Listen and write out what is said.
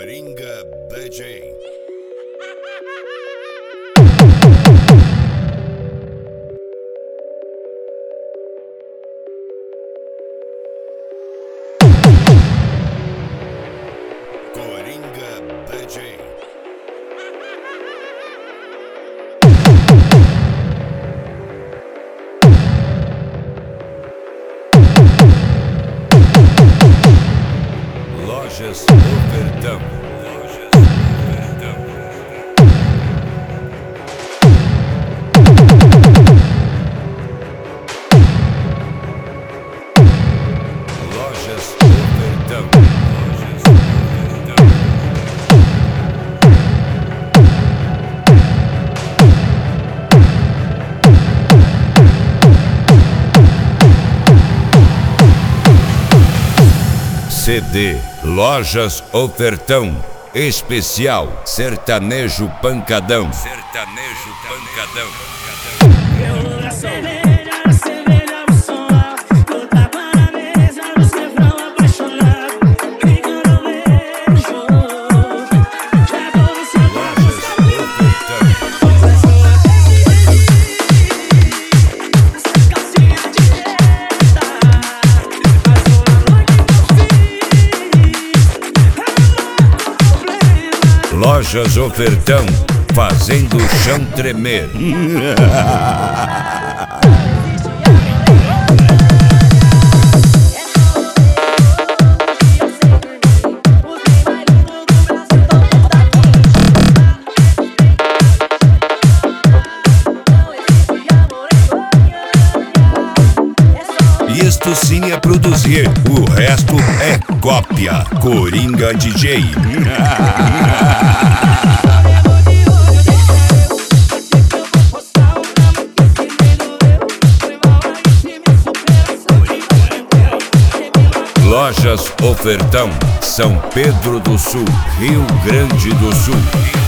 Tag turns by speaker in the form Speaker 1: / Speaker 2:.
Speaker 1: Coringa DJ. Coringa DJ. Lojas Ofertão. Lojas Ofertão. CD Lojas Ofertão. Especial Sertanejo Pancadão. Sertanejo Pancadão.
Speaker 2: Eu acelera o som lá. Eu tava na mesa, no cefrão apaixonado. Brincando eu vejo. Trago você
Speaker 1: Lojas Ofertão.
Speaker 2: essa calcinha direta. Passou a noite eu
Speaker 1: Lojas Ofertão. Fazendo o chão tremer. Isto sim é produzir, o resto é cópia. Coringa DJ. Lojas Ofertão, São Pedro do Sul, Rio Grande do Sul.